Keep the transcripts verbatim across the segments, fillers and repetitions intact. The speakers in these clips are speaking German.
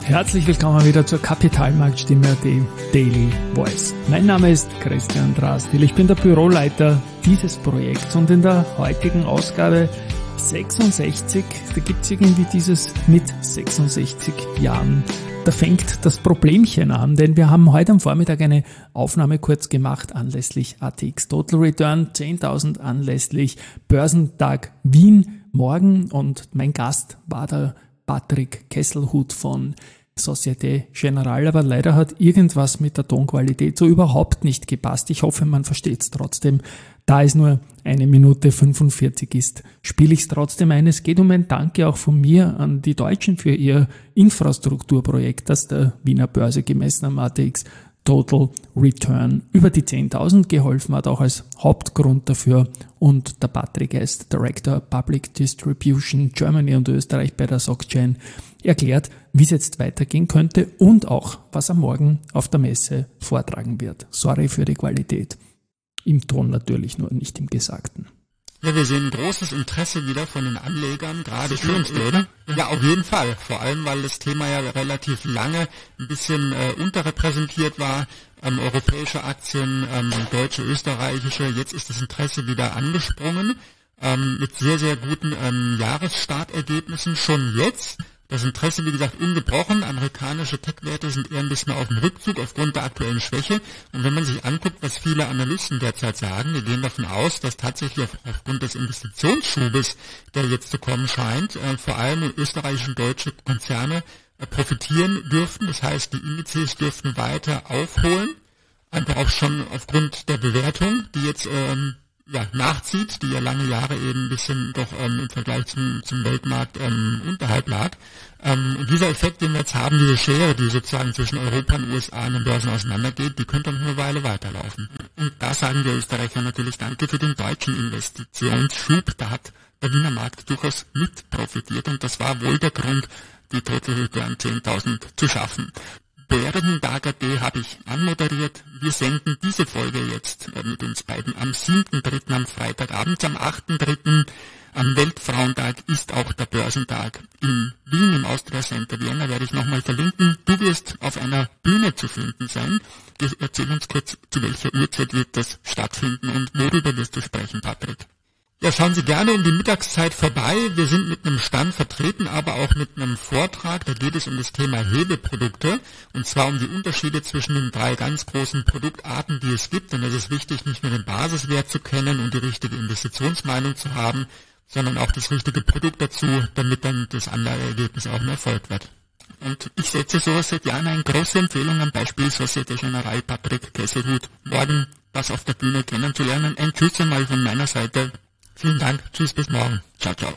Herzlich willkommen wieder zur Kapitalmarktstimme, dem Daily Voice. Mein Name ist Christian Drastil, ich bin der Büroleiter dieses Projekts und in der heutigen Ausgabe sechsundsechzig, da gibt's irgendwie dieses mit sechsundsechzig Jahren, da fängt das Problemchen an, denn wir haben heute am Vormittag eine Aufnahme kurz gemacht anlässlich A T X Total Return, zehntausend anlässlich Börsentag Wien morgen und mein Gast war der Patrick Kesselhut von Societe Generale, aber leider hat irgendwas mit der Tonqualität so überhaupt nicht gepasst. Ich hoffe, man versteht es trotzdem. Da es nur eine Minute fünfundvierzig ist, spiele ich es trotzdem ein. Es geht um ein Danke auch von mir an die Deutschen für ihr Infrastrukturprojekt, das der Wiener Börse gemessen am A T X Total Return über die zehntausend geholfen hat, auch als Hauptgrund dafür. Und der Patrick ist Director Public Distribution Germany und Österreich bei der SocGen, erklärt, wie es jetzt weitergehen könnte und auch, was er morgen auf der Messe vortragen wird. Sorry für die Qualität. Im Ton natürlich, nur nicht im Gesagten. Ja, wir sehen großes Interesse wieder von den Anlegern, gerade für uns, oder? Ja, auf jeden Fall. Vor allem, weil das Thema ja relativ lange ein bisschen äh, unterrepräsentiert war. Ähm, europäische Aktien, ähm, deutsche, österreichische. Jetzt ist das Interesse wieder angesprungen ähm, mit sehr, sehr guten ähm, Jahresstartergebnissen schon jetzt. Das Interesse, wie gesagt, ungebrochen. Amerikanische Tech-Werte sind eher ein bisschen auf dem Rückzug aufgrund der aktuellen Schwäche. Und wenn man sich anguckt, was viele Analysten derzeit sagen, wir gehen davon aus, dass tatsächlich auf, aufgrund des Investitionsschubes, der jetzt zu kommen scheint, äh, vor allem österreichische und deutsche Konzerne äh, profitieren dürften. Das heißt, die Indizes dürften weiter aufholen. Einfach auch schon aufgrund der Bewertung, die jetzt ähm, ja, nachzieht, die ja lange Jahre eben ein bisschen doch ähm, im Vergleich zum, zum Weltmarkt ähm, unterhalb lag. Ähm, und dieser Effekt, den wir jetzt haben, diese Schere, die sozusagen zwischen Europa und U S A an den Börsen auseinandergeht, die könnte noch eine Weile weiterlaufen. Und da sagen wir Österreicher natürlich Danke für den deutschen Investitionsschub. Da hat der Wiener Markt durchaus mit profitiert und das war wohl der Grund, die Total Return zehntausend zu schaffen. Bärendag Punkt at habe ich anmoderiert. Wir senden diese Folge jetzt äh, mit uns beiden am siebten dritten am Freitagabend. Am achten dritten am Weltfrauentag ist auch der Börsentag in Wien im Austria Center Vienna, werde ich nochmal verlinken. Du wirst auf einer Bühne zu finden sein. Erzähl uns kurz, zu welcher Uhrzeit wird das stattfinden und worüber wirst du sprechen, Patrick? Ja, schauen Sie gerne um die Mittagszeit vorbei. Wir sind mit einem Stand vertreten, aber auch mit einem Vortrag. Da geht es um das Thema Hebelprodukte und zwar um die Unterschiede zwischen den drei ganz großen Produktarten, die es gibt. Und es ist wichtig, nicht nur den Basiswert zu kennen und die richtige Investitionsmeinung zu haben, sondern auch das richtige Produkt dazu, damit dann das Anlageergebnis auch ein Erfolg wird. Und ich setze sowas seit Jahren eine große Empfehlung am Beispiel Societe Generale Patrick Kesselhut. Morgen das auf der Bühne kennenzulernen. Ein Tschüss einmal von meiner Seite. Vielen Dank. Tschüss, bis morgen. Ciao, ciao.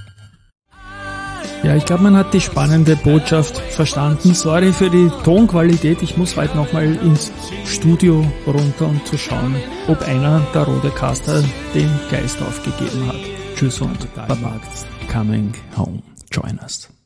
Ja, ich glaube, man hat die spannende Botschaft verstanden. Sorry für die Tonqualität. Ich muss heute nochmal ins Studio runter, um zu schauen, ob einer der Rodecaster den Geist aufgegeben hat. Tschüss und Baba. Coming home. Join us.